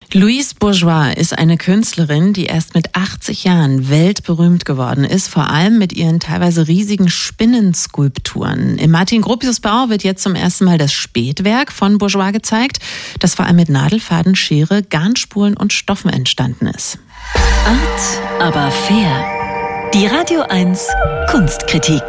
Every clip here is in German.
Louise Bourgeois ist eine Künstlerin, die erst mit 80 Jahren weltberühmt geworden ist, vor allem mit ihren teilweise riesigen Spinnenskulpturen. Im Martin-Gropius-Bau wird jetzt zum ersten Mal das Spätwerk von Bourgeois gezeigt, das vor allem mit Nadelfaden, Schere, Garnspulen und Stoffen entstanden ist. Art, aber fair. Die Radio 1 Kunstkritik.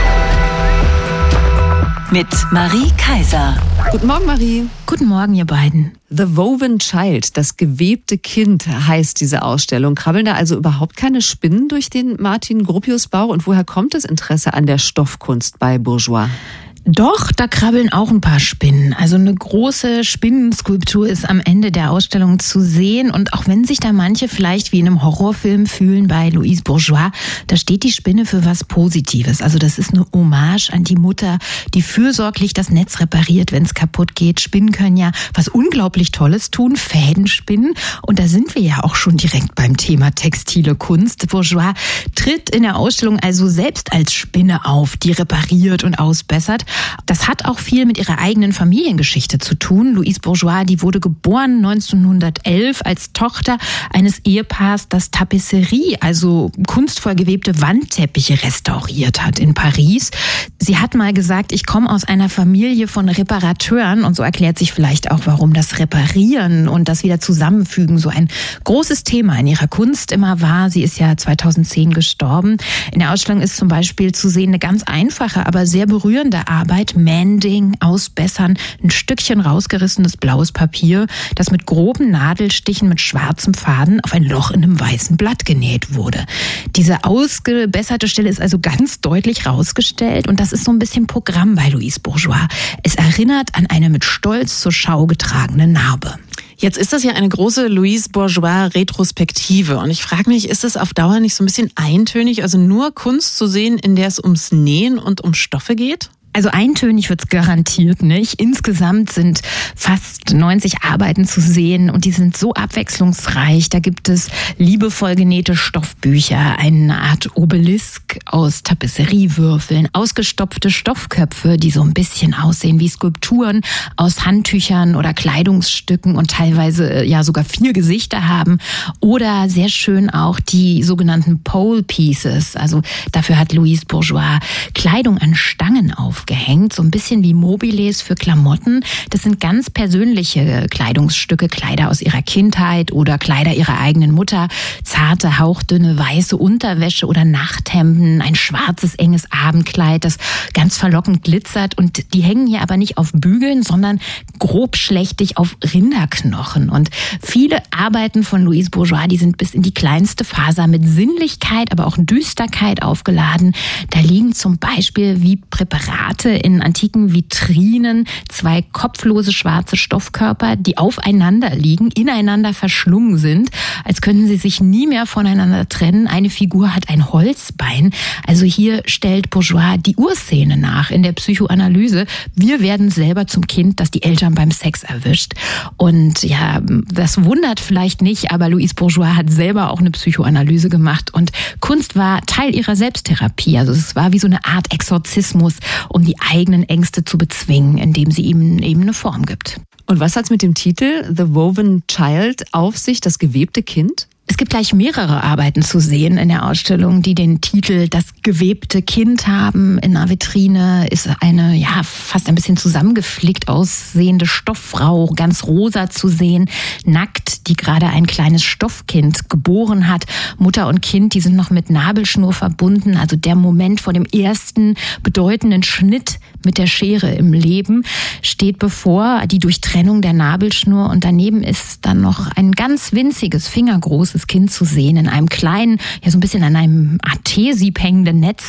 Mit Marie Kaiser. Guten Morgen, Marie. Guten Morgen, ihr beiden. The Woven Child, das gewebte Kind, heißt diese Ausstellung. Krabbeln da also überhaupt keine Spinnen durch den Martin-Gropius-Bau? Und woher kommt das Interesse an der Stoffkunst bei Bourgeois? Doch, da krabbeln auch ein paar Spinnen. Also eine große Spinnenskulptur ist am Ende der Ausstellung zu sehen. Und auch wenn sich da manche vielleicht wie in einem Horrorfilm fühlen bei Louise Bourgeois, da steht die Spinne für was Positives. Also das ist eine Hommage an die Mutter, die fürsorglich das Netz repariert, wenn es kaputt geht. Spinnen können ja was unglaublich Tolles tun, Fäden spinnen. Und da sind wir ja auch schon direkt beim Thema textile Kunst. Bourgeois tritt in der Ausstellung also selbst als Spinne auf, die repariert und ausbessert. Das hat auch viel mit ihrer eigenen Familiengeschichte zu tun. Louise Bourgeois, die wurde geboren 1911 als Tochter eines Ehepaars, das Tapisserie, also kunstvoll gewebte Wandteppiche restauriert hat in Paris. Sie hat mal gesagt, ich komme aus einer Familie von Reparateuren, und so erklärt sich vielleicht auch, warum das Reparieren und das wieder Zusammenfügen so ein großes Thema in ihrer Kunst immer war. Sie ist ja 2010 gestorben. In der Ausstellung ist zum Beispiel zu sehen eine ganz einfache, aber sehr berührende Arbeit, Mending, Ausbessern, ein Stückchen rausgerissenes blaues Papier, das mit groben Nadelstichen mit schwarzem Faden auf ein Loch in einem weißen Blatt genäht wurde. Diese ausgebesserte Stelle ist also ganz deutlich rausgestellt, und das ist so ein bisschen Programm bei Louise Bourgeois. Es erinnert an eine mit Stolz zur Schau getragene Narbe. Jetzt ist das ja eine große Louise Bourgeois-Retrospektive, und ich frage mich, ist es auf Dauer nicht so ein bisschen eintönig, also nur Kunst zu sehen, in der es ums Nähen und um Stoffe geht? Also eintönig wird's garantiert nicht. Insgesamt sind fast 90 Arbeiten zu sehen, und die sind so abwechslungsreich. Da gibt es liebevoll genähte Stoffbücher, eine Art Obelisk aus Tapisseriewürfeln, ausgestopfte Stoffköpfe, die so ein bisschen aussehen wie Skulpturen aus Handtüchern oder Kleidungsstücken und teilweise ja sogar 4 Gesichter haben. Oder sehr schön auch die sogenannten Pole Pieces. Also dafür hat Louise Bourgeois Kleidung an Stangen aufgehängt, so ein bisschen wie Mobiles für Klamotten. Das sind ganz persönliche Kleidungsstücke, Kleider aus ihrer Kindheit oder Kleider ihrer eigenen Mutter, zarte, hauchdünne, weiße Unterwäsche oder Nachthemden, ein schwarzes, enges Abendkleid, das ganz verlockend glitzert, und die hängen hier aber nicht auf Bügeln, sondern grobschlächtig auf Rinderknochen. Und viele Arbeiten von Louise Bourgeois, die sind bis in die kleinste Faser mit Sinnlichkeit, aber auch Düsterkeit aufgeladen. Da liegen zum Beispiel wie Präparate in antiken Vitrinen 2 kopflose schwarze Stoffkörper, die aufeinander liegen, ineinander verschlungen sind, als könnten sie sich nie mehr voneinander trennen. Eine Figur hat ein Holzbein. Also hier stellt Bourgeois die Urszene nach in der Psychoanalyse. Wir werden selber zum Kind, das die Eltern beim Sex erwischt. Und ja, das wundert vielleicht nicht, aber Louise Bourgeois hat selber auch eine Psychoanalyse gemacht, und Kunst war Teil ihrer Selbsttherapie. Also es war wie so eine Art Exorzismus, um die eigenen Ängste zu bezwingen, indem sie ihm eben eine Form gibt. Und was hat's mit dem Titel The Woven Child auf sich, das gewebte Kind? Es gibt gleich mehrere Arbeiten zu sehen in der Ausstellung, die den Titel Das gewebte Kind haben. In einer Vitrine ist eine, ja, fast ein bisschen zusammengeflickt aussehende Stofffrau, ganz rosa zu sehen, nackt, die gerade ein kleines Stoffkind geboren hat. Mutter und Kind, die sind noch mit Nabelschnur verbunden. Also der Moment vor dem ersten bedeutenden Schnitt mit der Schere im Leben steht bevor, die Durchtrennung der Nabelschnur. Und daneben ist dann noch ein ganz winziges, fingergroßes Kind zu sehen in einem kleinen, ja so ein bisschen an einem AT-Sieb hängenden Netz.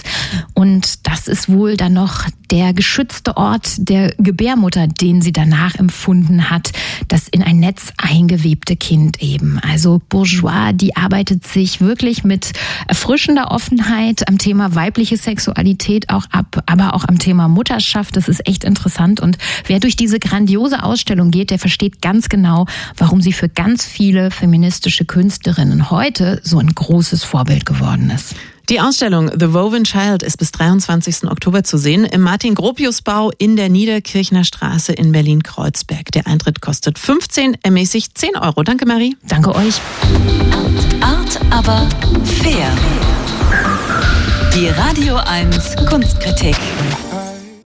Und das ist wohl dann noch der geschützte Ort der Gebärmutter, den sie danach empfunden hat, das in ein Netz eingewebte Kind eben. Also Bourgeois, die arbeitet sich wirklich mit erfrischender Offenheit am Thema weibliche Sexualität auch ab, aber auch am Thema Mutterschaft. Das ist echt interessant, und wer durch diese grandiose Ausstellung geht, der versteht ganz genau, warum sie für ganz viele feministische Künstlerinnen heute so ein großes Vorbild geworden ist. Die Ausstellung The Woven Child ist bis 23. Oktober zu sehen im Martin-Gropius-Bau in der Niederkirchner Straße in Berlin-Kreuzberg. Der Eintritt kostet 15, ermäßigt 10 Euro. Danke, Marie. Danke euch. Art, aber fair. Die Radio 1 Kunstkritik.